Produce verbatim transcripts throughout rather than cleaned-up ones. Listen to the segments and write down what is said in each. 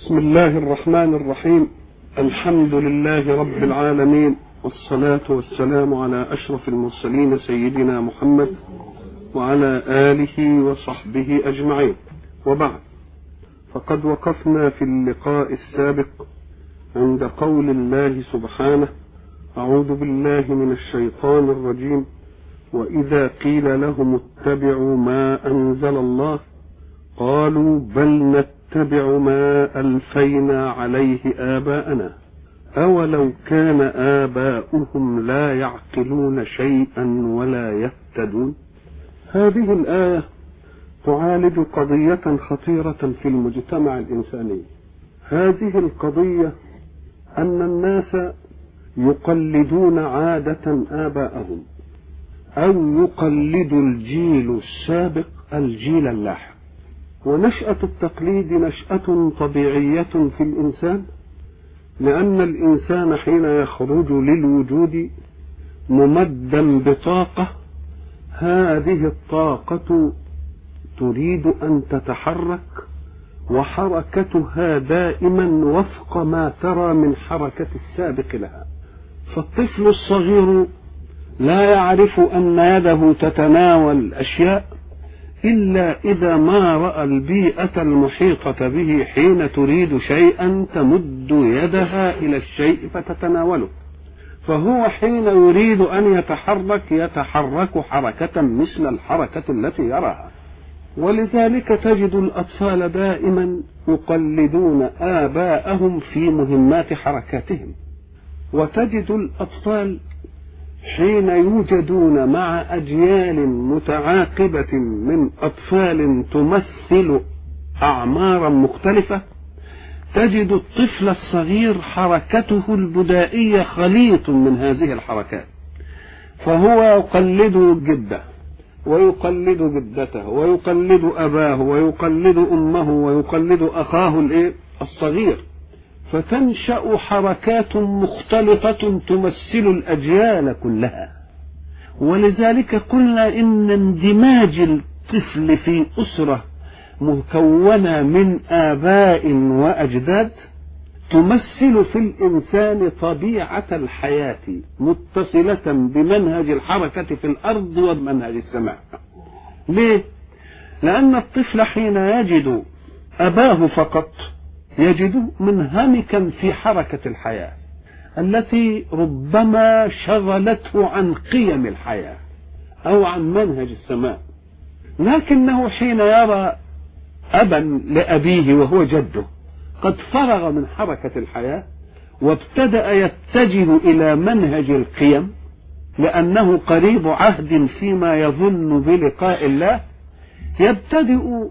بسم الله الرحمن الرحيم. الحمد لله رب العالمين، والصلاة والسلام على أشرف المرسلين سيدنا محمد وعلى آله وصحبه أجمعين، وبعد. فقد وقفنا في اللقاء السابق عند قول الله سبحانه: أعوذ بالله من الشيطان الرجيم، وإذا قيل لهم اتبعوا ما أنزل الله قالوا بل نتبع ما ألفينا عليه آباءنا أولو كان آباؤهم لا يعقلون شيئا ولا يهتدون. هذه الآية تعالج قضية خطيرة في المجتمع الإنساني. هذه القضية أن الناس يقلدون عادة آباءهم، أو يقلد الجيل السابق الجيل اللاحق. ونشأة التقليد نشأة طبيعية في الإنسان، لأن الإنسان حين يخرج للوجود ممدا بطاقة، هذه الطاقة تريد أن تتحرك، وحركتها دائما وفق ما ترى من حركة السابق لها. فالطفل الصغير لا يعرف أن يده تتناول أشياء إلا إذا ما رأى البيئة المحيطة به حين تريد شيئا تمد يدها إلى الشيء فتتناوله. فهو حين يريد أن يتحرك يتحرك حركة مثل الحركة التي يراها. ولذلك تجد الأطفال دائما يقلدون آباءهم في مهمات حركاتهم، وتجد الأطفال حين يوجدون مع أجيال متعاقبة من أطفال تمثل أعمارا مختلفة، تجد الطفل الصغير حركته البدائية خليط من هذه الحركات، فهو يقلد جده ويقلد جدته ويقلد أباه ويقلد أمه ويقلد أخاه الصغير، فتنشأ حركات مختلطة تمثل الأجيال كلها. ولذلك قلنا إن اندماج الطفل في أسرة مكونة من آباء وأجداد تمثل في الإنسان طبيعة الحياة متصلة بمنهج الحركة في الأرض ومنهج السماء. ليه؟ لأن الطفل حين يجد أباه فقط يجد منهمكا في حركة الحياة التي ربما شغلته عن قيم الحياة أو عن منهج السماء. لكنه حين يرى أبا لأبيه وهو جده قد فرغ من حركة الحياة وابتدأ يتجه إلى منهج القيم، لأنه قريب عهد فيما يظن بلقاء الله، يبتدئ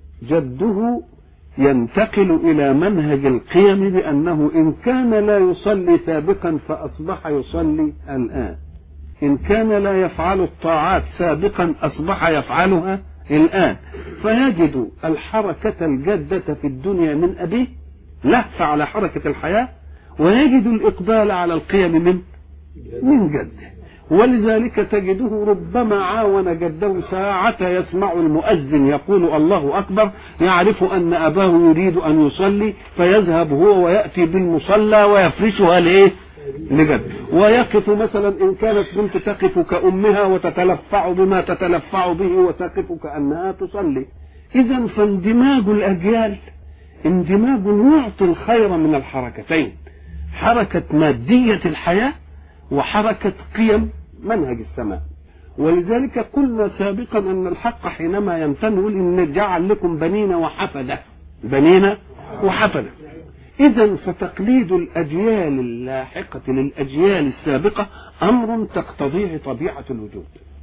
جده ينتقل إلى منهج القيم، بأنه إن كان لا يصلي سابقا فأصبح يصلي الآن، إن كان لا يفعل الطاعات سابقا أصبح يفعلها الآن. فيجد الحركة الجادة في الدنيا من أبيه لهف على حركة الحياة، ويجد الإقبال على القيم من من جده. ولذلك تجده ربما عاون جده ساعة يسمع المؤذن يقول الله أكبر، يعرف أن أباه يريد أن يصلي، فيذهب هو ويأتي بالمصلى ويفرشها لإيه؟ لجد. ويقف مثلا إن كانت بنت تقف كأمها وتتلفع بما تتلفع به وتقف كأنها تصلي. إذا فاندماج الأجيال اندماج يعطي الخير من الحركتين، حركة مادية الحياة وحركة قيم منهج السماء. ولذلك قلنا سابقا أن الحق حينما يمتن يقول إن جعل لكم بنين وحفدة، بنين وحفدة. إذا فتقليد الأجيال اللاحقة للأجيال السابقة أمر تقتضيه طبيعة الوجود.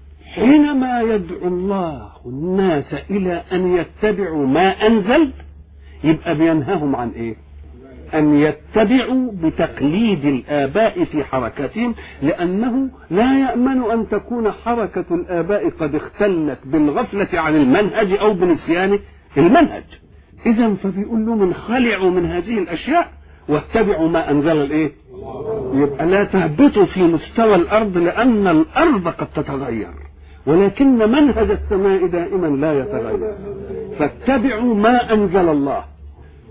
حينما يدعو الله الناس إلى أن يتبعوا ما أنزل، يبقى بينهاهم عن إيه؟ أن يتبعوا بتقليد الآباء في حركاتهم، لأنه لا يأمن أن تكون حركة الآباء قد اختلت بالغفلة عن المنهج أو بنسيان المنهج. إذا فبيقول لهم انخلعوا من هذه الأشياء واتبعوا ما أنزل الإيه؟ يبقى لا تهبطوا في مستوى الأرض، لأن الأرض قد تتغير، ولكن منهج السماء دائما لا يتغير. فاتبعوا ما أنزل الله.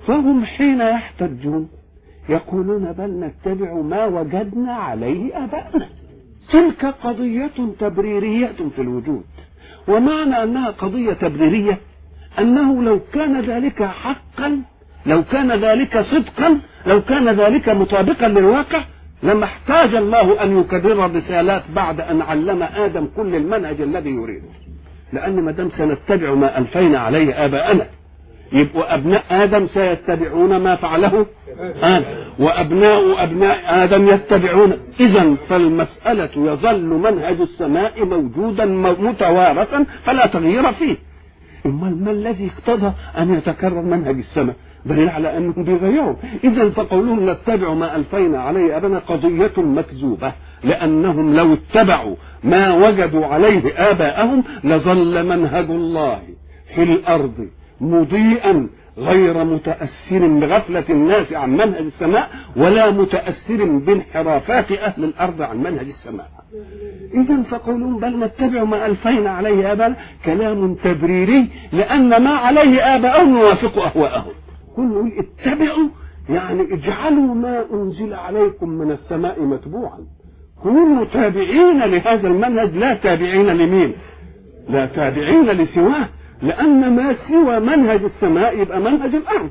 فهم حين يحتجون يقولون بل نتبع ما وجدنا عليه آباءنا. تلك قضية تبريرية في الوجود، ومعنى أنها قضية تبريرية أنه لو كان ذلك حقا، لو كان ذلك صدقا، لو كان ذلك مطابقا للواقع، لما احتاج الله أن يكرر الرسالات بعد أن علم آدم كل المنهج الذي يريده. لأن ما دام سنتبع ما ألفينا عليه آباءنا، يبقوا أبناء آدم سيتبعون ما فعله آدم، وأبناء أبناء آدم يتبعون. إذن فالمسألة يظل منهج السماء موجودا متوارثا فلا تغيير فيه. امال ما الذي اقتضى ان يتكرر منهج السماء؟ دليل على انهم بيغيروا. اذا فقولهم نتبع ما الفينا عليه ابنا قضيه مكذوبه، لانهم لو اتبعوا ما وجدوا عليه اباءهم لظل منهج الله في الارض مضيئا غير متاثر بغفله الناس عن منهج السماء، ولا متاثر بانحرافات اهل الارض عن منهج السماء. إذن فقولون بل نتبع ما ألفينا عليه آباءنا كلام تبريري، لأن ما عليه آباءهم يوافق أهواءهم. كل اتبعوا يعني اجعلوا ما أنزل عليكم من السماء متبوعا، كونوا تابعين لهذا المنهج، لا تابعين لمين؟ لا تابعين لسواه، لأن ما سوى منهج السماء يبقى منهج الأرض،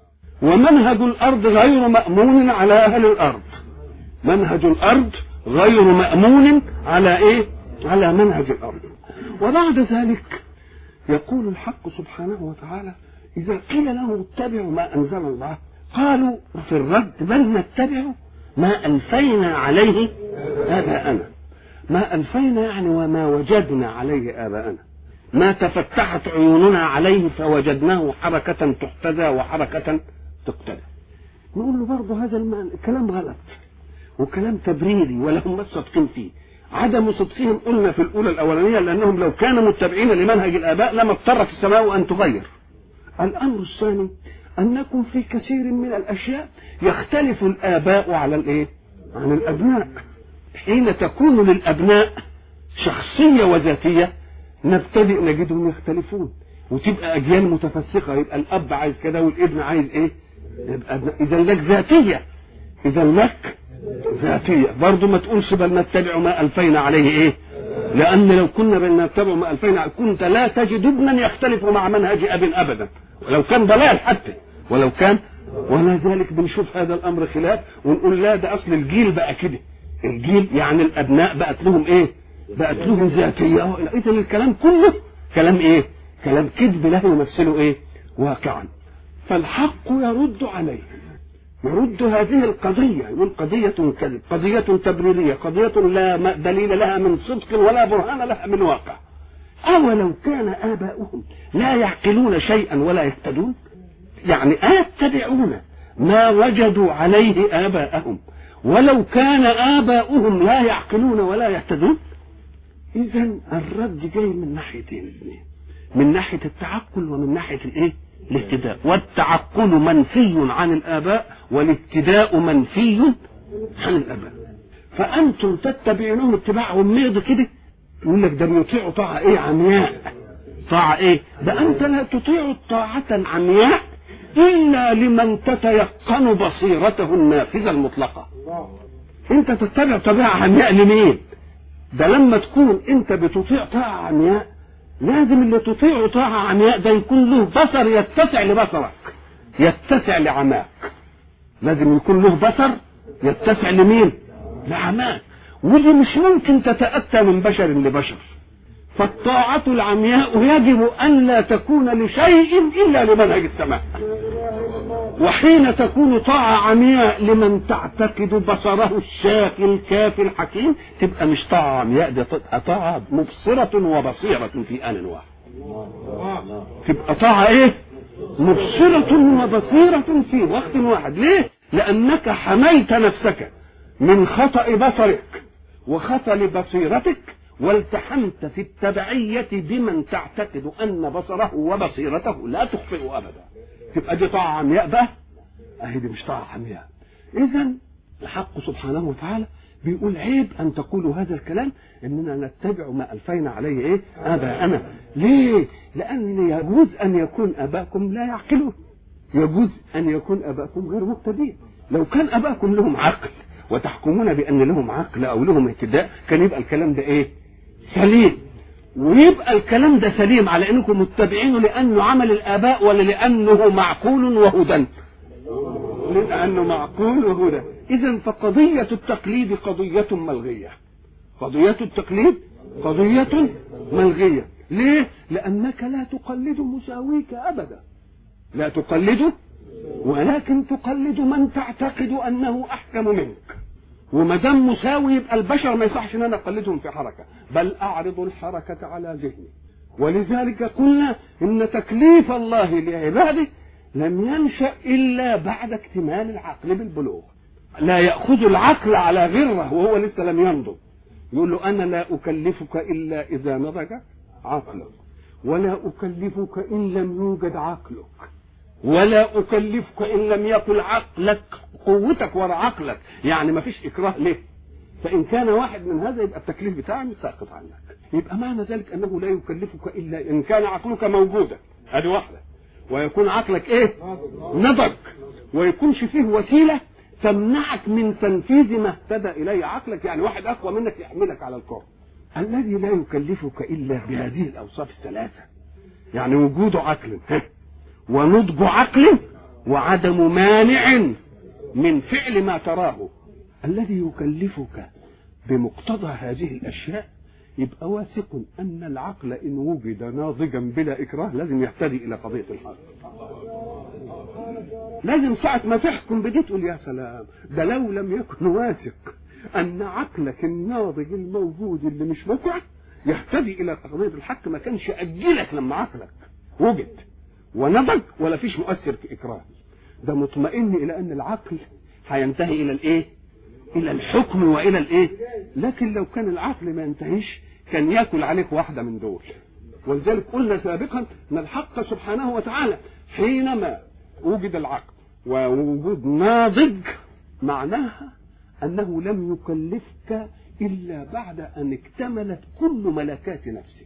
ومنهج الأرض غير مأمون على أهل الأرض. منهج الأرض غير مأمون على ايه؟ على منهج الارض. وبعد ذلك يقول الحق سبحانه وتعالى اذا قيل لهم اتبعوا ما انزل الله قالوا في الرد بل نتبع ما الفينا عليه اباءنا. ما الفينا يعني وما وجدنا عليه اباءنا، ما تفتحت عيوننا عليه فوجدناه حركة تحتذى وحركة تقتدى. نقول له برضه هذا الكلام غلط وكلام تبريري ولا هم صادقين فيه. عدم صدقهم قلنا في الأولى الأولانية لأنهم لو كانوا متبعين لمنهج الآباء لما اضطرت السماء أن تغير. الأمر الثاني أنكم في كثير من الأشياء يختلف الآباء على الإيه؟ عن الأبناء. حين تكون للأبناء شخصية وذاتية نبتدئ نجدهم يختلفون، وتبقى أجيال متفسقة، يبقى الأب عايز كده والابن عايز إيه؟ يبقى إذا لك ذاتية، إذا لك ذاتية. برضو ما تقولش بل نتبع ما ألفينا عليه إيه؟ لأن لو كنا بل نتبع ما ألفينا كنت لا تجد ابنا يختلف مع منهج أب أبدا، ولو كان ضلال حتى، ولو كان. ولا ذلك بنشوف هذا الأمر خلاف ونقول لا ده أصل الجيل بقى كده، الجيل يعني الأبناء بقت لهم إيه؟ بقت لهم ذاتية. إذا الكلام كله كلام إيه؟ كلام كذب لا يمثله إيه؟ واقعا. فالحق يرد عليه، يرد هذه القضية، يقول قضية كذب، قضية تبريرية، قضية لا دليل لها من صدق ولا برهان لها من واقع. أولو كان آباؤهم لا يعقلون شيئا ولا يهتدون؟ يعني آتبعون ما وجدوا عليه آباءهم ولو كان آباؤهم لا يعقلون ولا يهتدون. إذن الرد جاي من ناحيتين اثنين، من ناحية التعقل ومن ناحية الايه؟ الاهتداء. والتعقل منفي عن الآباء والاهتداء منفي عن الآباء. فأنتم تتبعونهم اتباعهم ميض كده، يقول لك ده بيطيعوا طاعة ايه؟ عمياء. طاعة ايه؟ ده أنت لا تطيع طاعة عمياء إلا لمن تتيقن بصيرته النافذة المطلقة. أنت تتبع طبيعة عمياء لمين؟ ده لما تكون أنت بتطيع طاعة عمياء لازم اللي تطيعه طاعة عمياء ده يكون له بصر يتسع لبصرك، يتسع لعماك. لازم يكون له بصر يتسع لمين؟ لعماك. ودي مش ممكن تتأتى من بشر لبشر. فالطاعة العمياء يجب أن لا تكون لشيء إلا لمنهج السماء. وحين تكون طاعة عمياء لمن تعتقد بصره الشافي الكافي الحكيم تبقى مش طاعة عمياء، دي طاعة مبصرة وبصيرة في آن واحد. تبقى طاعة ايه؟ مبصرة وبصيرة في وقت واحد. ليه؟ لأنك حميت نفسك من خطأ بصرك وخطأ بصيرتك، والتحمت في التبعية بمن تعتقد أن بصره وبصيرته لا تخفئ أبدا. تبقى دي طاعة عمياء بقى؟ أهي دي مش طاعة عمياء. إذن الحق سبحانه وتعالى بيقول عيب أن تقولوا هذا الكلام إننا نتبع ما ألفينا عليه إيه؟ آباءنا. ليه؟ لأن يجوز أن يكون آباءكم لا يعقلون، يجوز ان يكون اباءكم غير مهتدين. لو كان اباءكم لهم عقل وتحكمون بان لهم عقل او لهم اهتداء كان يبقى الكلام ده ايه؟ سليم. ويبقى الكلام ده سليم على انكم متبعينه لانه عمل الاباء ولا لانه معقول وهدى؟ لانه معقول وهدى. اذا فقضيه التقليد قضيه ملغيه. قضيه التقليد قضيه ملغيه. ليه؟ لانك لا تقلد مساويك ابدا، لا تقلده، ولكن تقلد من تعتقد انه احكم منك. وما دام مساوي يبقى البشر ما يصحش ان انا اقلدهم في حركه، بل اعرض الحركه على ذهني. ولذلك قلنا ان تكليف الله لعباده لم ينشا الا بعد اكتمال العقل بالبلوغ. لا ياخذ العقل على غره وهو لسه لم ينضج، يقول له انا لا اكلفك الا اذا نضج عقلك، ولا اكلفك ان لم يوجد عقلك، ولا اكلفك ان لم يكن عقلك قوتك ولا عقلك، يعني ما فيش اكراه له. فان كان واحد من هذا يبقى التكليف بتاعه ساقط عنك. يبقى معنى ذلك انه لا يكلفك الا ان كان عقلك موجودا، هذه واحده، ويكون عقلك ايه؟ نضج، ويكونش فيه وسيله تمنعك من تنفيذ ما اهتدى اليه عقلك، يعني واحد اقوى منك يحملك على الكره. الذي لا يكلفك الا بهذه الاوصاف الثلاثه، يعني وجود عقل ونضج عقل وعدم مانع من فعل ما تراه. الذي يكلفك بمقتضى هذه الاشياء يبقى واثق ان العقل ان وجد ناضجا بلا اكراه لازم يهتدي الى قضيه الحق. لازم ساعه ما تحكم بدي تقول يا سلام، ده لو لم يكن واثق ان عقلك الناضج الموجود اللي مش مقع يهتدي الى قضيه الحق ما كانش اجلك لما عقلك وجد ونضج ولا فيش مؤثر في اكراه. ده مطمئن الى ان العقل هينتهي الى الايه؟ الى الحكم والى الايه؟ لكن لو كان العقل ما ينتهيش كان ياكل عليك واحده من دول. ولذلك قلنا سابقا ان الحق سبحانه وتعالى حينما وجد العقل ووجود ناضج معناها انه لم يكلفك الا بعد ان اكتملت كل ملكات نفسك.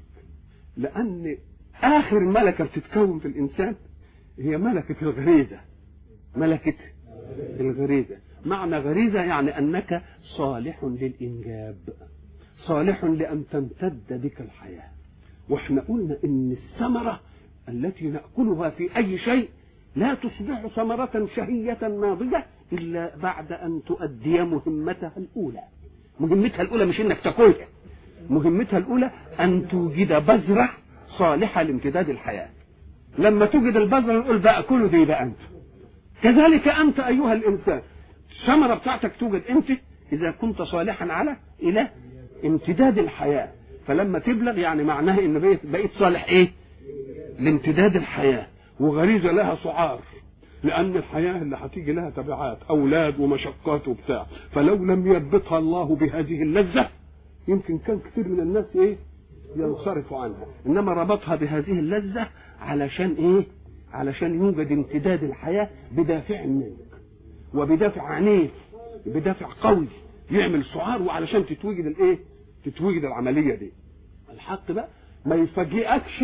لان اخر ملكه بتتكون في الانسان هي ملكه الغريزه. ملكه الغريزه، معنى غريزه يعني انك صالح للانجاب، صالح لان تمتد بك الحياه. واحنا قلنا ان الثمره التي ناكلها في اي شيء لا تصبح ثمره شهيه ناضجه الا بعد ان تؤدي مهمتها الاولى. مهمتها الاولى مش انك تاكلها، مهمتها الاولى ان توجد بذره صالحه لامتداد الحياه. لما توجد البذره نقول بقى كله دي بقى انت. كذلك انت ايها الانسان الثمره بتاعتك توجد انت اذا كنت صالحا على الى امتداد الحياه. فلما تبلغ يعني معناها ان بقيت, بقيت صالح ايه؟ لامتداد الحياه. وغريزه لها سعار، لان الحياه اللي هتيجي لها تبعات، اولاد ومشقات وبتاع، فلو لم يربطها الله بهذه اللذه يمكن كان كثير من الناس ايه؟ ينصرفوا عنها. انما ربطها بهذه اللذه علشان ايه؟ علشان يوجد امتداد الحياه بدافع منك، وبدافع عنيف، بدافع قوي يعمل سعار، وعلشان تتوجد الايه؟ تتوجد العمليه دي. الحق بقى ما يفاجئكش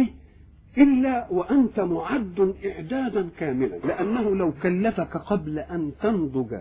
الا وانت معد اعدادا كاملا، لانه لو كلفك قبل ان تنضج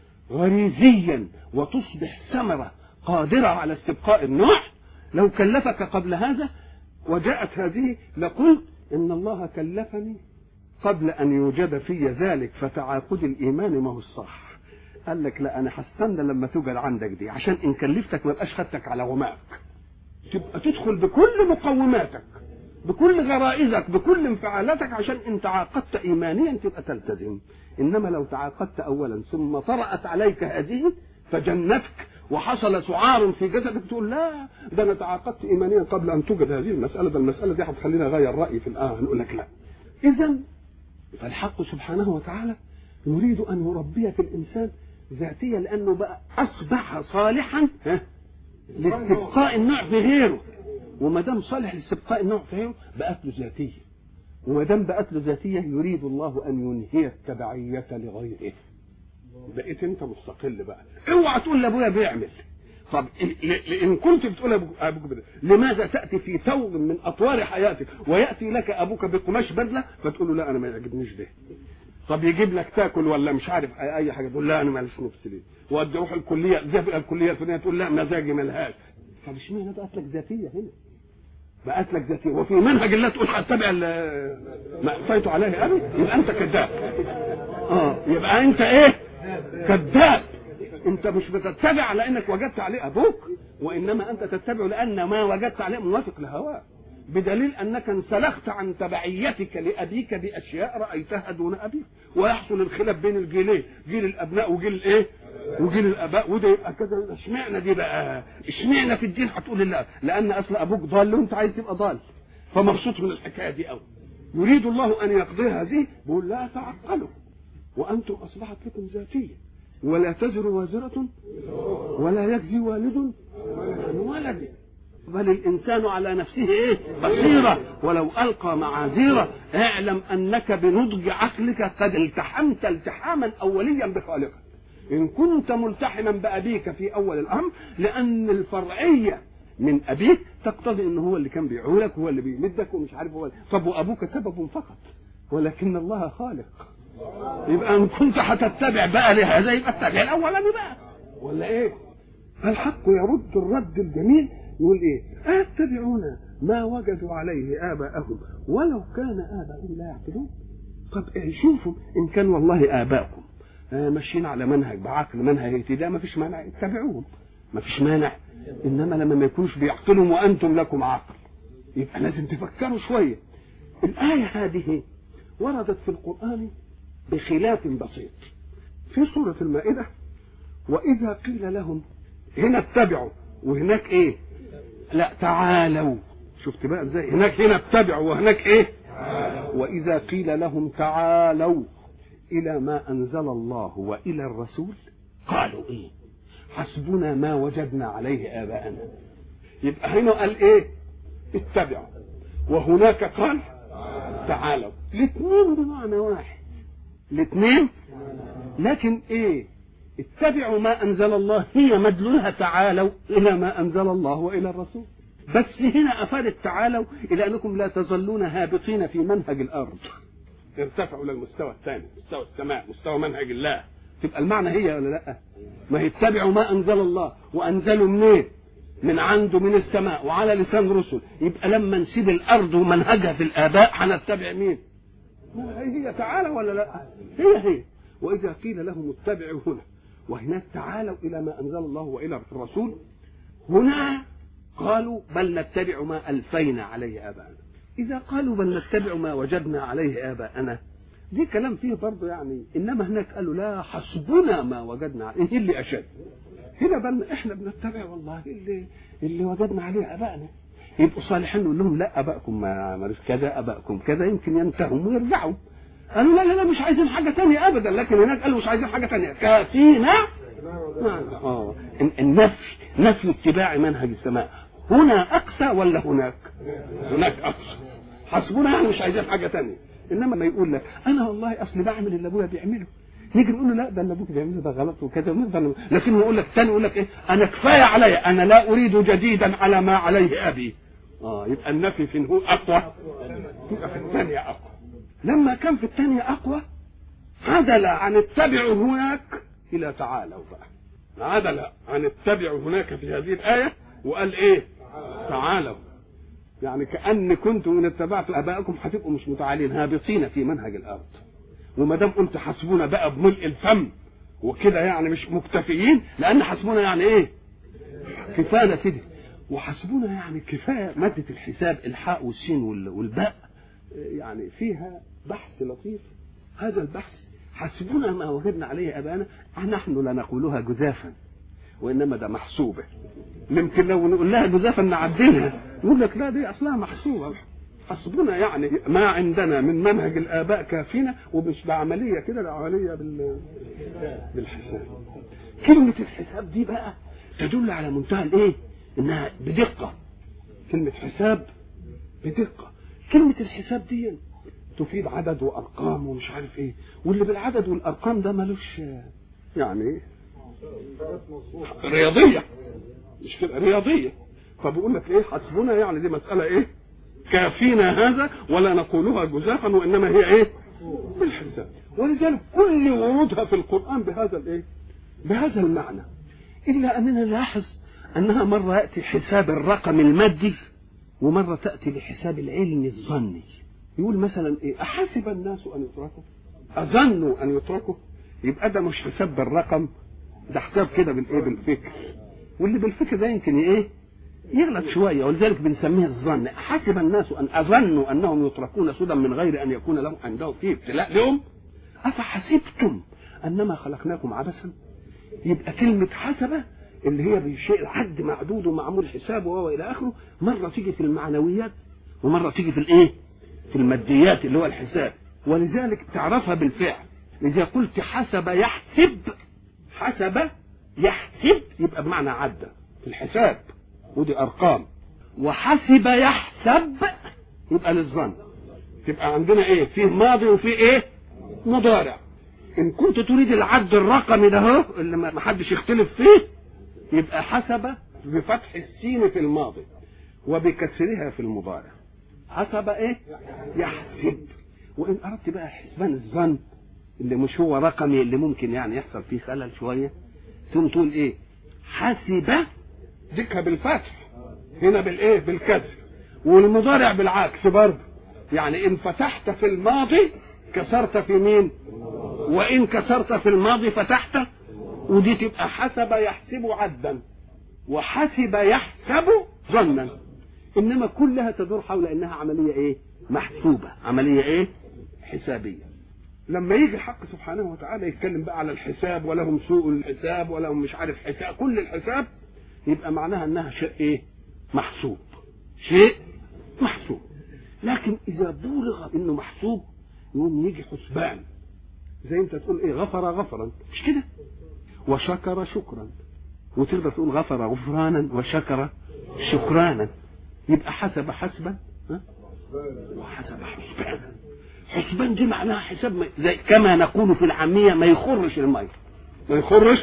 غريزيا وتصبح ثمره قادره على استبقاء النوع، لو كلفك قبل هذا وجاءت هذه لقلت ان الله كلفني قبل ان يوجد في ذلك، فتعاقد الايمان ما هو الصح. قال لك لا، انا هستنى لما توجد عندك دي عشان ان كلفتك ما بقاش خدتك على غماك، تبقى تدخل بكل مقوماتك، بكل غرائزك، بكل انفعالاتك، عشان ان تعاقدت ايمانيا تبقى تلتزم. انما لو تعاقدت اولا ثم طرأت عليك هذه فجنتك وحصل سعار في جسدك تقول لا ده انا تعاقدت ايمانيا قبل ان توجد هذه المساله، ده المساله دي هتخليني اغير رايي في الان. هنقول لك لا. اذا فالحق سبحانه وتعالى يريد ان يربي في الانسان ذاتيه، لانه بقى اصبح صالحا لاستبقاء النوع في غيره. وما دام صالح لاستبقاء النوع في غيره بقت له ذاتيه، وما دام بقت له ذاتيه يريد الله ان ينهي التبعيه لغيره. بقيت انت مستقل بقى. اوعى تقول لابويا بيعمل. طب ان كنت بتقول ابوك بدل، لماذا تاتي في ثوب من اطوار حياتك وياتي لك ابوك بقماش بدله فتقول له لا انا ما يعجبنيش ده؟ طب يجيب لك تاكل ولا مش عارف اي حاجه، تقول لا انا ماليش نفس ليه. وادي اروح الكليه ذهب الكليه الفلانيه، تقول لا مزاجي ملهاش. طب اشمعنى بقت لك ذاتيه هنا؟ بقت لك ذاتيه وفي منهج الله تقول هتتبع ما اعطيت عليه ابي؟ يبقى انت كذاب. اه يبقى انت ايه؟ كذاب. انت مش بتتبع على انك وجدت عليه ابوك، وانما انت تتبع لان ما وجدت عليه موافق لهواك، بدليل انك انسلخت عن تبعيتك لابيك باشياء رايتها دون ابيك. ويحصل الخلاف بين الجيلين، جيل الابناء وجيل الايه وجيل الاباء، وده يبقى كذا. اشمعنى دي بقى؟ اشمعنى في الدين هتقول لا؟ لان اصل ابوك ضال وانت عايز تبقى ضال، فمبسوط من الحكايه دي قوي. يريد الله ان يقضي هذه، بيقول لا تعقلوا وانتم اصبحت لكم ذاتيه، ولا تزر وازره ولا يجزي والد عن ولده، بل الانسان على نفسه ايه؟ بصيره، ولو القى معاذيره. اعلم انك بنضج عقلك قد التحمت التحاما اوليا بخالقك، ان كنت ملتحما بابيك في اول الامر، لان الفرعيه من ابيك تقتضي ان هو اللي كان بيعولك، هو اللي بيمدك ومش عارف هو. طب وابوك سبب فقط، ولكن الله خالق. يبقى ان كنت هتتبع بقى لهذا، يبقى اتبع الاولاني بقى، ولا ايه؟ الحق يرد الرد الجميل، يقول ايه؟ اتبعون ما وجدوا عليه اباءهم ولو كان اباءهم لا يعقلون. طب ايه، شوفوا ان كان والله اباءكم آه ماشيين على منهج بعقل، منهج اهتداء، ما فيش مانع اتبعوهم، ما فيش مانع. انما لما ما يكونوش بيعقلوا وانتم لكم عقل، يبقى لازم تفكروا شويه. الايه هذه وردت في القران بخلاف بسيط في سوره المائده. واذا قيل لهم، هنا اتبعوا وهناك ايه؟ لا تعالوا. شفت بقى ازاي؟ هناك هنا اتبعوا وهناك ايه؟ واذا قيل لهم تعالوا الى ما انزل الله والى الرسول قالوا ايه؟ حسبنا ما وجدنا عليه اباءنا. يبقى هنا قال ايه؟ اتبعوا، وهناك قال تعالوا. الاثنين بمعنى واحد، الاثنين، لكن ايه؟ اتبعوا ما انزل الله هي مدلولها تعالوا الى ما انزل الله والى الرسول. بس هنا افادت تعالوا الى انكم لا تظلون هابطين في منهج الارض، ارتفعوا للمستوى الثاني، مستوى السماء، مستوى منهج الله. تبقى المعنى هي ولا لا؟ ما هي اتبعوا ما انزل الله، وانزلوا منين؟ من عنده من السماء وعلى لسان رسل. يبقى لما نسيب الارض ومنهجها في الاباء هنتبع مين؟ هي تعالى ولا لا؟ هي هي. واذا قيل لهم اتبعوا هنا وهناك تعالوا الى ما انزل الله والى الرسول، هنا قالوا بل نتبع ما الفينا عليه اباءنا. اذا قالوا بل نتبع ما وجدنا عليه اباءنا، دي كلام فيه برضه يعني. انما هناك قالوا لا، حسبنا ما وجدنا عليه. ايه اللي اشد؟ هنا بل احنا بنتبع والله اللي اللي وجدنا عليه اباءنا. يبقوا صالحين نقول لهم لا، ابائكم ما مالوش كذا، ابائكم كذا، يمكن ينتهوا ويرجعوا. قالوا لا لا لا مش عايزين حاجه ثانيه ابدا. لكن هناك قالوا مش عايزين حاجه ثانيه، كافينا. اه النفي، نفي اتباع منهج السماء. هنا اقصى ولا هناك؟ هناك اقصى. حسبنا يعني مش عايزين حاجه ثانيه. انما ما يقول لك انا والله اصل بعمل اللي ابويا بيعمله، نيجي نقول له لا ده اللي ابوك بيعمله ده غلط وكذا. لكن يقول لك ثاني، يقول لك ايه؟ انا كفايه عليا، انا لا اريد جديدا على ما عليه ابي. اه يبقى النفي في هو اقوى، يبقى في الثانيه اقوى. لما كان في الثانيه اقوى عدل عن اتبعوا هناك الى تعالوا بقى. عدل عن اتبعوا هناك في هذه الايه وقال ايه؟ تعالوا. يعني كأن كنتم ان اتبعتوا ابائكم هتبقوا مش متعالين، هابطين في منهج الارض. وما دام قلت حسبونا بقى بملء الفم وكده، يعني مش مكتفيين، لان حسبونا يعني ايه؟ كفايه كده. وحسبونا يعني كفايه. ماده الحساب الحاء والسين والباء يعني فيها بحث لطيف. هذا البحث حسبونا ما وجدنا عليه ابانا، نحن لا نقولها جزافا وانما ده محسوبه. يمكن لو نقول لها جزافا نعدلها، يقول لك لا دي اصلها محسوبه. حسبنا يعني ما عندنا من منهج الاباء كافينا، ومش بعمليه كده، العمليه بال بالحساب. كلمه الحساب دي بقى تدل على منتهى الايه؟ انها بدقه. كلمه حساب بدقه. كلمه الحساب دي تفيد عدد وارقام ومش عارف ايه، واللي بالعدد والارقام ده ملوش يعني رياضيه، مش كده رياضيه. فبيقول لك ايه؟ حسبنا يعني دي مساله ايه؟ كافينا هذا، ولا نقولها جزافا وانما هي ايه؟ بالحساب. ولذلك كل ورودها في القرآن بهذا الايه بهذا المعنى، إلا أننا نلاحظ أنها مرة يأتي حساب الرقم المادي ومرة تأتي لحساب العلم الظني. يقول مثلا إيه؟ أحسب الناس أن يتركوا، أظنوا أن يتركوا. يبقى ده مش حساب بالرقم، ده حساب كده بالإيه بالفكر، واللي بالفكر ده يمكن إيه يغلط شوية، ولذلك بنسميه الظن. أحسب الناس أن أظنوا أنهم يتركون سدى من غير أن يكون لهم عندهم فيه ابتلاء لهم أفحسبتم أنما خلقناكم عبثا. يبقى كلمة حسبة اللي هي بشيء حد معدود ومعمول حسابه وهو إلى آخره، مرة تيجي في المعنويات ومرة تيجي في الإيه في الماديات اللي هو الحساب. ولذلك تعرفها بالفعل. إذا قلت حسب يحسب، حسب يحسب يبقى بمعنى عدى في الحساب، ودي أرقام. وحسب يحسب يبقى للظن. تبقى عندنا إيه فيه ماضي وفيه إيه مضارع. إن كنت تريد العد الرقمي ده هو اللي ما حدش يختلف فيه، يبقى حسب بفتح السين في الماضي وبكسرها في المضارع. حسب إيه يحسب. وإن أردت بقى حسبان الظن اللي مش هو رقمي، اللي ممكن يعني يحصل فيه خلل شوية، ثم تقول إيه حسب ذكها بالفتح، هنا بالإيه بالكسر، والمضارع بالعكس برضه. يعني إن فتحت في الماضي كسرت في مين، وإن كسرت في الماضي فتحت، ودي تبقى حسب يحسب عدا وحسب يحسب ظنا. إنما كلها تدور حول إنها عملية إيه محسوبة، عملية إيه حسابية. لما يجي الحق سبحانه وتعالى يتكلم بقى على الحساب، ولهم سوء الحساب ولهم مش عارف حساب، كل الحساب يبقى معناها انها شيء ايه محسوب، شيء محسوب. لكن اذا بلغ انه محسوب يقوم يجي حسبان، زي انت تقول ايه غفر غفرا، مش كده؟ وشكر شكرا، وتقدر تقول غفر غفرانا وشكر شكرانا. يبقى حسب حسبا وحسب حسبانا. حسبان دي معناها حساب زي كما نقول في العامية ما يخرش الماء، ما يخرش.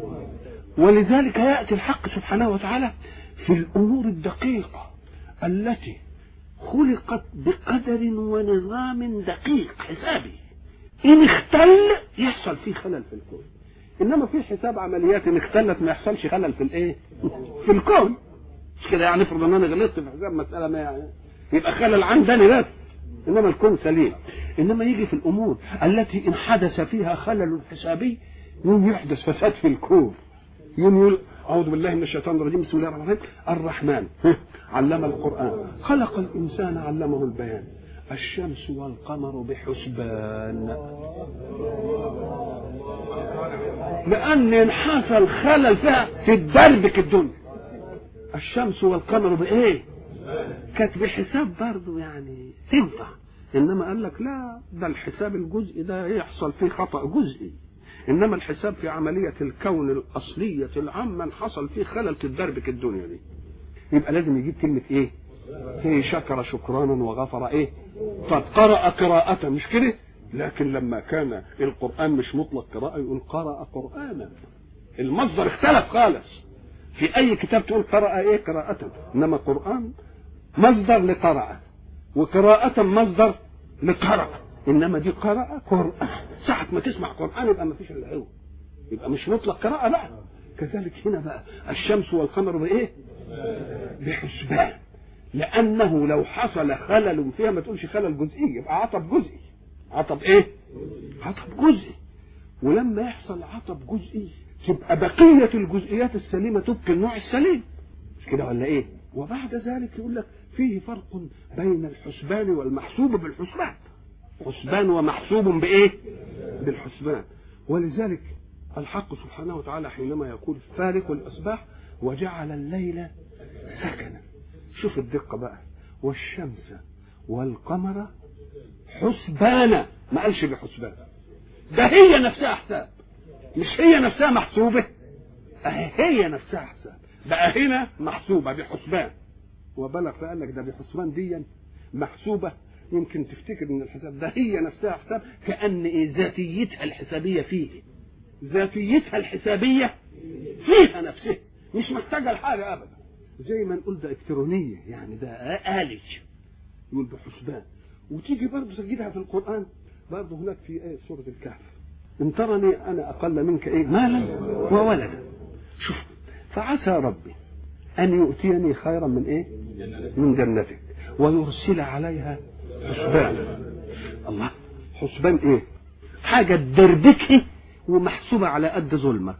ولذلك يأتي الحق سبحانه وتعالى في الأمور الدقيقة التي خلقت بقدر ونظام دقيق حسابي، إن اختل يحصل فيه خلل في الكون. إنما في حساب عمليات إن اختلت ما يحصلش خلل في الإيه في الكون، مش كده؟ يعني افرض ان انا غلطت في حساب مسألة ما يعني يبقى خلل عندني بس، انما الكون سليم. انما يجي في الامور التي ان حدث فيها خلل حسابي يوم يحدث فساد في الكون، يوم يقول اعوذ بالله من الشيطان الرجيم بسم الله الرحمن الرحيم الرحمن علم القرآن خلق الانسان علمه البيان الشمس والقمر بحسبان. لان ان حصل خلل فيها في الدربك الدنيا، الشمس والقمر بايه كانت بحساب برضه يعني تنفع. انما قال لك لا، ده الحساب الجزئي ده يحصل فيه خطأ جزئي، انما الحساب في عملية الكون الاصلية العامة حصل فيه خلل تدربك الدنيا دي. يبقى لازم يجيب كلمة ايه فيه شكر شكرانا وغفر ايه. طب قرأ قراءة مش كده، لكن لما كان القرآن مش مطلق قراءة يقول قرأ قرآنا، المصدر اختلف خالص. في اي كتاب تقول قرأ ايه قراءة، انما قرآن مصدر لقراءة وقراءة مصدر لقراءة، انما دي قراءة قرآن. ساعة ما تسمع قرآن يبقى ما فيش الا هو، يبقى مش مطلق قراءة لا. كذلك هنا بقى الشمس والقمر بايه بحسبان، لانه لو حصل خلل فيها ما تقولش خلل جزئي، يبقى عطب جزئي. عطب ايه عطب جزئي. ولما يحصل عطب جزئي تبقى بقية الجزئيات السليمة تبقي النوع السليم، مش كده ولا ايه؟ وبعد ذلك يقول لك فيه فرق بين الحسبان والمحسوب بالحسبان. حسبان ومحسوب بايه بالحسبان. ولذلك الحق سبحانه وتعالى حينما يقول فالق الأصباح وجعل الليل سكنا، شوف الدقة بقى، والشمس والقمر حسبانا، ما قالش بحسبان، ده هي نفسها حساب، مش هي نفسها محسوبة، هي نفسها حساب. بقى هنا محسوبة بحسبان، وبلغ فقال لك ده بحسبان دي محسوبة. يمكن تفتكر ان الحساب ده هي نفسها حساب، كأن إيه ذاتيتها الحسابية فيه، ذاتيتها الحسابية فيها نفسها، مش محتاجة لحاجة أبدا. زي ما نقول ده إلكترونية، يعني ده آلي، يقول بحسبان. وتيجي برضه تجدها في القرآن برضه هناك في ايه سورة الكهف، ان ترني انا اقل منك ايه مالا وولدا. شوف، فعسى ربي ان يؤتيني خيرا من ايه من جنتك ويرسل عليها حسبانا. الله، حسبان ايه؟ حاجة تدربكه ومحسوبة على قد ظلمك.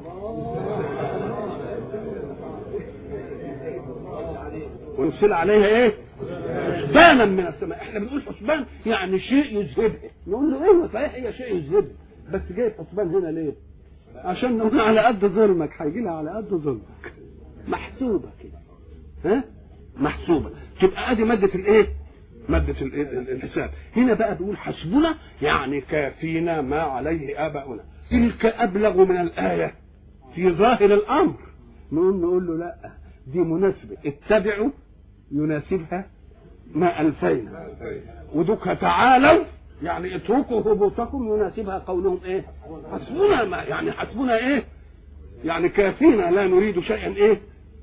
ويرسل عليها ايه؟ حسبانا من السماء. احنا بنقول حسبان يعني شيء يذهبها، نقول له ايوه صحيح هي شيء يذهبها، بس جايب حسبان هنا ليه؟ عشان نقول على قد ظلمك، هيجي لها على قد ظلمك، محسوبة كده، ها؟ محسوبة. تبقى ادي مادة الايه؟ مادة الحساب. هنا بقى بيقول حسبنا يعني كافينا ما عليه آباؤنا. تلك أبلغ من الآية في ظاهر الأمر. نقول نقول له لا، دي مناسبة، اتبعوا يناسبها ما ألفينا، ودك تعالوا يعني اتركوا هبوطكم يناسبها قولهم ايه؟ حسبنا ما يعني حسبنا ايه؟ يعني كافينا لا نريد شيئا ايه؟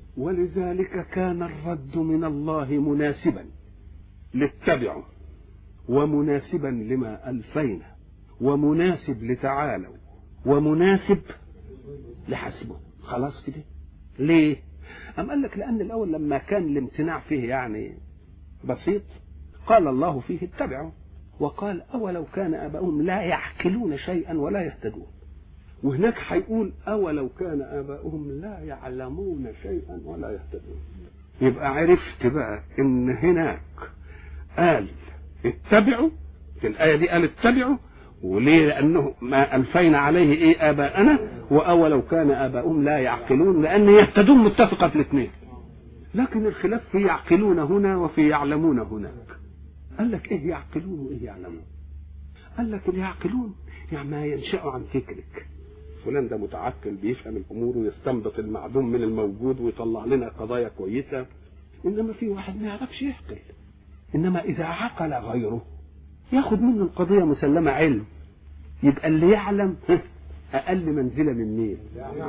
ولذلك كان الرد من الله مناسبا لاتبعوا، ومناسبا لما ألفينا، ومناسب لتعالوا، ومناسب لحسبه. خلاص كده. ليه؟ أم قال لك لأن الأول لما كان الامتناع فيه يعني بسيط قال الله فيه اتبعوا، وقال أولو كان آباؤهم لا يعقلون شيئا ولا يهتدون، وهناك هيقول أولو كان آباؤهم لا يعلمون شيئا ولا يهتدون. يبقى عرفت بقى إن هناك قال اتبعوا، في الآية دي قال اتبعوا، وليه؟ لأنه ما ألفينا عليه إيه آباءنا، وأولو كان آباؤهم لا يعقلون، لأن يهتدون متفقة في الاثنين، لكن الخلاف في يعقلون هنا وفي يعلمون هناك. قال لك إيه يعقلون وإيه يعلمون؟ قال لك اللي يعقلون يعني ما ينشأ عن فكرك، فلان ده متعقل بيفهم الأمور ويستنبط المعدوم من الموجود ويطلع لنا قضايا كويسة، إنما في واحد ما يعرفش يعقل، إنما إذا عقل غيره ياخد منه القضية مسلمة علم، يبقى اللي يعلم أقل منزلة من مين؟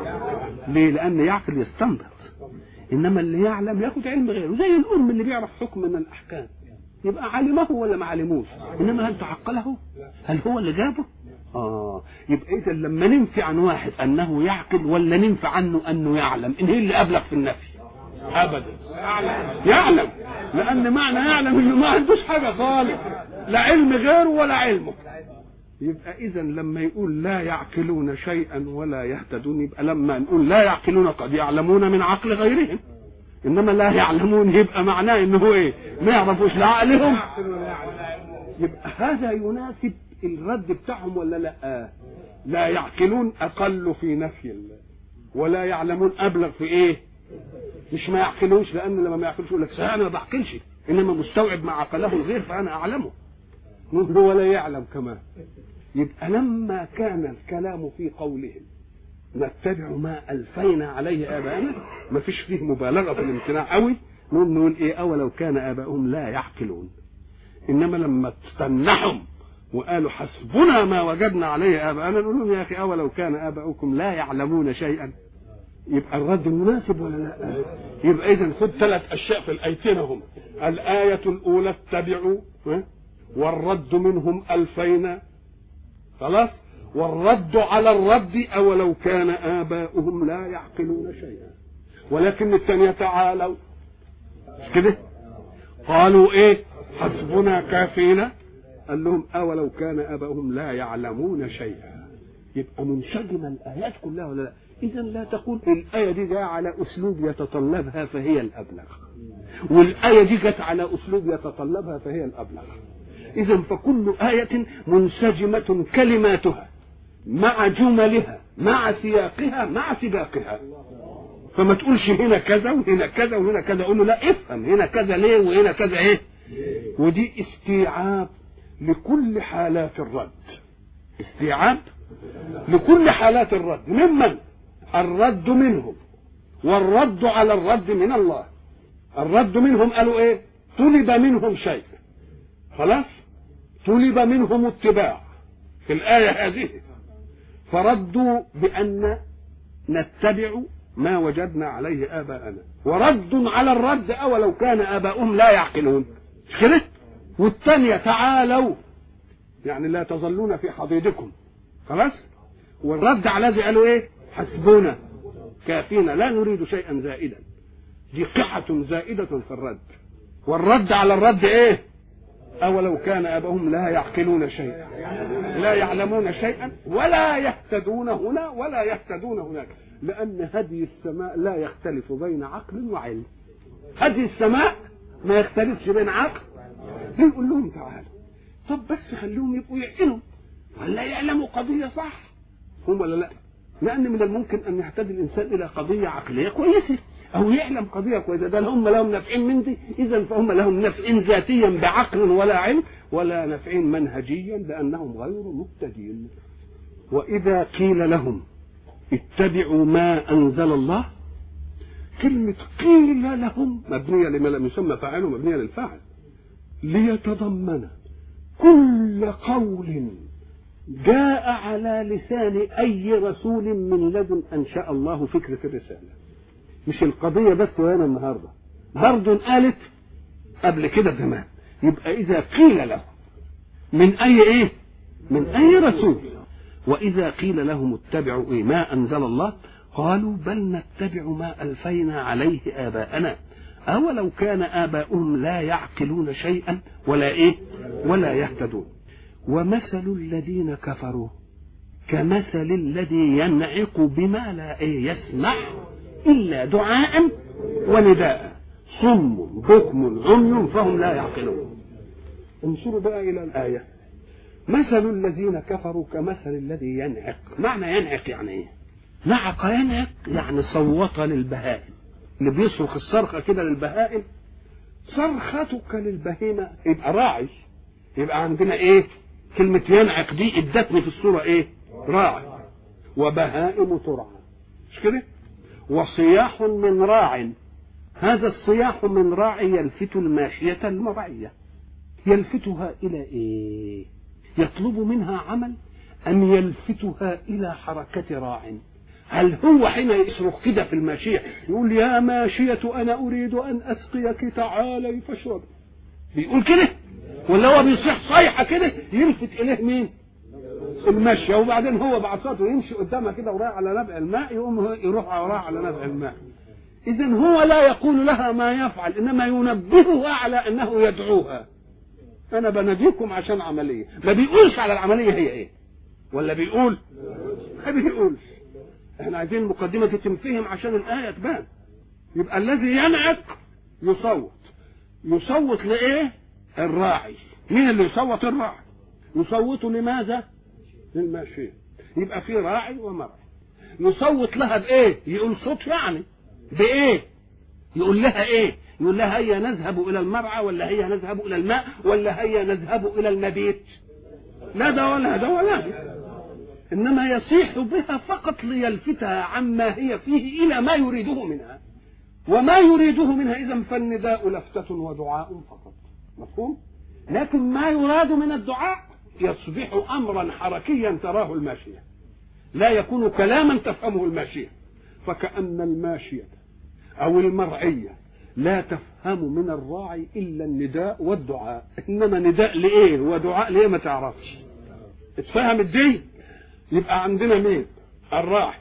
ليه؟ لأن يعقل يستنبط، إنما اللي يعلم ياخد علم غيره، زي الأم اللي بيعرف حكم من الأحكام يبقى علمه ولا ما علموش، إنما هل تعقله؟ هل هو اللي جابه؟ آه يبقى إذا لما ننفي عن واحد أنه يعقل ولا ننفي عنه أنه يعلم، إن هي اللي أبلغ في النفي؟ أبدا يعلم، لأن معنى يعلم إنه ما عندوش حاجة خالص، لا علم غيره ولا علمه. يبقى إذا لما يقول لا يعقلون شيئا ولا يهتدون، يبقى لما نقول لا يعقلون قد يعلمون من عقل غيرهم، إنما لا يعلمون يبقى معناه إنه هو إيه؟ ما يعرفوش لا عقلهم. يبقى هذا يناسب الرد بتاعهم ولا لا؟ لا يعقلون أقل في نفي الله، ولا يعلمون أبلغ في إيه؟ مش ما يعقلوش، لأن لما ما يعقلوش يقول لك أنا ما بعقلش، إنما مستوعب ما عقله الغير فأنا أعلمه، هو لا يعلم كمان. يبقى لما كان الكلام في قولهم نتبع ما ألفينا عليه آباءنا، ما فيش فيه مبالغة في الامتناع قوي، نقول نقول إيه أولو كان آباؤهم لا يعقلون. إنما لما تستنحهم وقالوا حسبنا ما وجدنا عليه آباءنا، نقول لهم يا أخي أولو كان آباؤكم لا يعلمون شيئا، يبقى الرد مناسب ولا لا؟ يبقى إذن خد ثلاث أشياء في الآيتين هم، الآية الأولى اتبعوا، والرد منهم ألفينا، خلاص، والرد على الرد أولو كان آباؤهم لا يعقلون شيئا. ولكن الثانية تعالوا كده قالوا إيه حسبنا كافينا، قال لهم أولو كان آباؤهم لا يعلمون شيئا. يبقى منسجمة الآيات كلها ولا لا؟ إذا لا تقول الآية دي جاء على أسلوب يتطلبها فهي الأبلغ، والآية دي جت على أسلوب يتطلبها فهي الأبلغ. إذا فكل آية منسجمة كلماتها مع جملها مع سياقها مع سباقها، فما تقولش هنا كذا وهنا كذا وهنا كذا، قول له لا افهم هنا كذا ليه وهنا كذا ايه. ودي استيعاب لكل حالات الرد، استيعاب لكل حالات الرد، ممن الرد منهم والرد على الرد من الله. الرد منهم قالوا ايه؟ طلب منهم شيء، خلاص، طلب منهم اتباع في الآية هذه، فردوا بأن نتبع ما وجدنا عليه آباءنا، ورد على الرد أولو كان آباؤهم لا يعقلون كده. والثانية تعالوا يعني لا تظلون في حضيضكم خلاص. والرد على الذي قالوا ايه؟ حسبنا كافينا لا نريد شيئا زائدا. دي قحة زائدة في الرد. والرد على الرد ايه؟ أولو كان آباؤهم لا يعقلون شيئا لا يعلمون شيئا ولا يهتدون هنا ولا يهتدون هناك، لأن هدي السماء لا يختلف بين عقل وعلم. هدي السماء ما يختلفش بين عقل. يقول لهم تعالوا طب بس خليهم يبقوا يعقلوا ولا يعلموا قضية صح هم ولا لا؟ لأن من الممكن أن يهتدي الإنسان إلى قضية عقلية كويسة أو يعلم قضية كويسة، ده هم لهم نفعين من دي، إذا فهم لهم نفعين ذاتيا بعقل ولا علم ولا نفعين منهجيا لأنهم غير مهتدين. وإذا قيل لهم اتبعوا ما أنزل الله، كلمة قيل لهم مبنية لما لم يسمى فاعله مبنية للفاعل، ليتضمن كل قول جاء على لسان أي رسول من لدن أنشأ الله فكرة الرسالة. مش القضية بس وهنا النهاردة برضو قالت قبل كده زمان. يبقى إذا قيل له من أي إيه؟ من أي رسول. وإذا قيل لهم اتبعوا إيه؟ ما أنزل الله قالوا بل نتبع ما ألفينا عليه آباءنا أولو كان آباؤهم لا يعقلون شيئا ولا إيه؟ ولا يهتدون. ومثل الذين كفروا كمثل الذي ينعق بما لا إيه يسمع إلا دعاء ونداء صم بكم عمي فهم لا يعقلون. انظروا بقى إلى الآية. مثل الذين كفروا كمثل الذي ينعق. معنى ينعق يعني إيه؟ نعق ينعق يعني صوت للبهائم، اللي بيصرخ الصرخة كده للبهائم. صرختك للبهيمة يبقى راعي. يبقى عندنا إيه؟ كلمة ينعق دي ادتني في الصورة إيه؟ راعي. وبهائم ترعى مش كده؟ وصياح من راع. هذا الصياح من راعي يلفت الماشية المرعية. يلفتها إلى إيه؟ يطلب منها عمل أم يلفتها إلى حركة راع؟ هل هو حين يصرخ كده في الماشية يقول يا ماشية أنا أريد أن أسقيك تعالي فاشرب، بيقول كده؟ ولا هو بيصيح صيحة كده يلفت إليه مين؟ المشي، وبعدين هو بعصاته يمشي قدامها كده وراء على نبع الماء يقوم يروح وراء على نبع الماء. إذا هو لا يقول لها ما يفعل إنما ينبهها على أنه يدعوها. أنا بناديكم عشان عملية، ما بيقولش على العملية هي إيه ولا بيقول؟ ما بيقولش. إحنا عايزين مقدمة تنفهم عشان الآية تبان. يبقى الذي ينعق يصوت. يصوت لإيه؟ الراعي. مين اللي يصوت؟ الراعي. يصوت لماذا؟ للماشية. يبقى في راعي ومرعي. يصوت لها بإيه؟ يقول صوت يعني بإيه؟ يقول لها إيه؟ يقول لها هيا نذهب إلى المرعى ولا هيا نذهب إلى الماء ولا هيا نذهب إلى المبيت؟ لا ده ولا ده ولا ده. إنما يصيح بها فقط ليلفتها عما هي فيه إلى ما يريده منها. وما يريده منها إذا فالنداء لفتة ودعاء فقط. مفهوم؟ لكن ما يراد من الدعاء يصبح أمرا حركيا تراه الماشية، لا يكون كلاما تفهمه الماشية. فكأن الماشية أو المرعية لا تفهم من الراعي إلا النداء والدعاء، إنما نداء لإيه ودعاء لإيه ما تعرفش. اتفهم الدين؟ يبقى عندنا مين؟ الراعي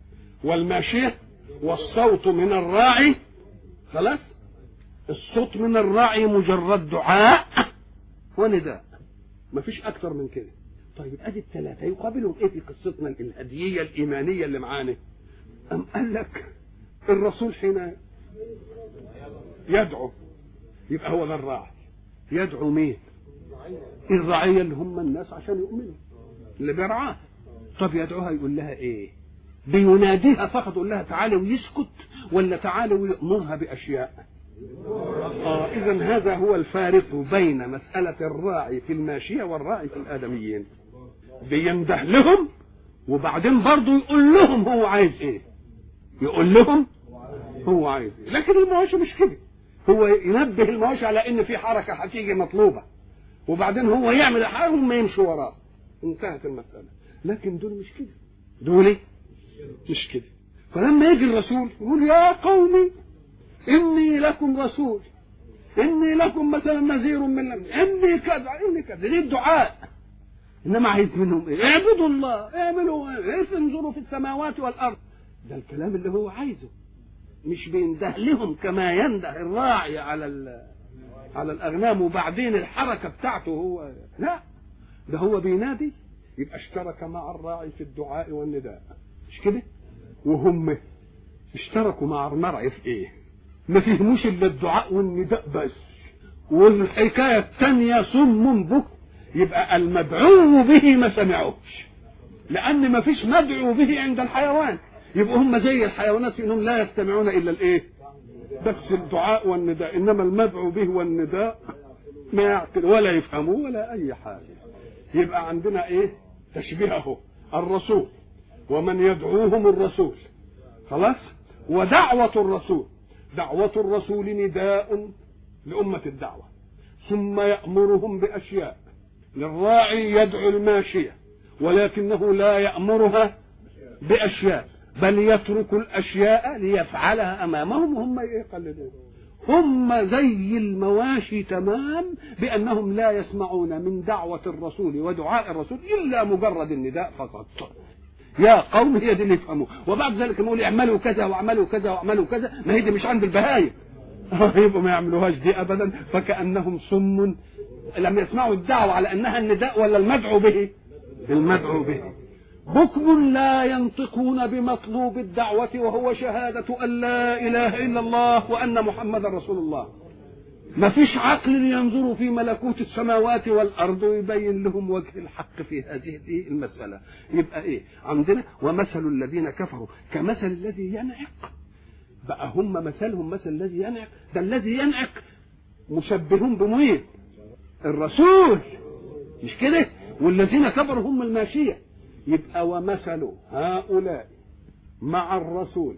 والماشية والصوت من الراعي. خلاص؟ الصوت من الراعي مجرد دعاء ونداء، مفيش أكثر من كده. طيب أدي الثلاثة يقابلهم إيه في قصتنا الهدية الإيمانية اللي معانا؟ أم قال لك الرسول حين يدعو يبقى هو ده الراعي. يدعو مين؟ الرعية اللي هم الناس عشان يؤمنوا اللي بيرعاه. طب يدعوها يقول لها إيه؟ بيناديها فقط يقول لها تعالي ويسكت ولا تعالي ويأمرها بأشياء؟ آه إذا هذا هو الفارق بين مسألة الراعي في الماشية والراعي في الآدميين. بينده لهم وبعدين برضو يقول لهم هو عايز إيه. يقول لهم هو عايز إيه. لكن المواشي مش كده. هو ينبه المواشي على إن في حركة هتيجي مطلوبة وبعدين هو يعمل حاجة وما يمشي وراه. انتهت المسألة. لكن دول مش كده. دول مش كده. فلما يجي الرسول يقول يا قومي إني لكم رسول إني لكم مثلا نذير من لم إني كذا إني كذا. دي الدعاء. انما عايز منهم ايه؟ اعبدوا الله، اعملوا ايه؟ انظروا في السماوات والارض. ده الكلام اللي هو عايزه، مش بينده لهم كما ينده الراعي على على الاغنام وبعدين الحركه بتاعته هو، لا، ده هو بينادي. يبقى اشترك مع الراعي في الدعاء والنداء، مش كده؟ وهم اشتركوا مع المرعي في ايه؟ ما فهموش الا الدعاء والنداء بس، والحكايه الثانيه صم بكم. يبقى المدعو به ما سمعوش، لان ما فيش مدعو به عند الحيوان. يبقوا هم زي الحيوانات انهم لا يستمعون الا الايه؟ بس الدعاء والنداء، انما المدعو به والنداء ما يعقل ولا يفهموا ولا اي حاجه. يبقى عندنا ايه؟ تشبيهه الرسول ومن يدعوهم الرسول، خلاص. ودعوة الرسول، دعوة الرسول نداء لأمة الدعوة، ثم يأمرهم بأشياء. للراعي يدعو الماشية ولكنه لا يأمرها بأشياء، بل يترك الأشياء ليفعلها أمامهم وهم يقلدون. هم زي المواشي تمام، بأنهم لا يسمعون من دعوة الرسول ودعاء الرسول إلا مجرد النداء فقط. يا قوم، هي دي اللي يفهموه. وبعد ذلك نقول اعملوا كذا واعملوا كذا واعملوا كذا، ما هي دي مش عند البهايم. يبقوا ما يعملوهاش دي ابدا، فكأنهم صم لم يسمعوا الدعوة على انها النداء ولا المدعو به. المدعو به. بكم لا ينطقون بمطلوب الدعوة وهو شهادة أن لا إله إلا الله وأن محمد رسول الله. ما فيش عقل ينظر في ملكوت السماوات والأرض ويبين لهم وجه الحق في هذه المسألة. يبقى إيه عندنا؟ ومثل الذين كفروا كمثل الذي ينعق. بقى هم مثلهم مثل الذي ينعق. ده الذي ينعق مشبهون بمين؟ الرسول، مش كده؟ والذين كفروا هم الماشية. يبقى ومثل هؤلاء مع الرسول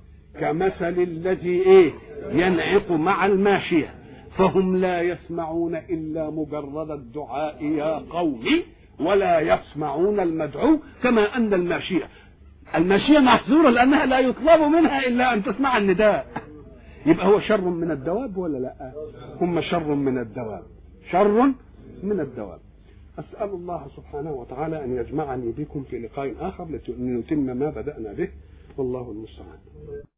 كمثل الذي ايه؟ ينعق مع الماشية، فهم لا يسمعون إلا مجرد الدعاء يا قوم، ولا يسمعون المدعو. كما أن الماشية الماشية محظورة لأنها لا يطلب منها إلا أن تسمع النداء. يبقى هو شر من الدواب ولا لا؟ هم شر من الدواب، شر من الدواب. أسأل الله سبحانه وتعالى أن يجمعني بكم في لقاء آخر لنتم ما بدأنا به، والله المستعان.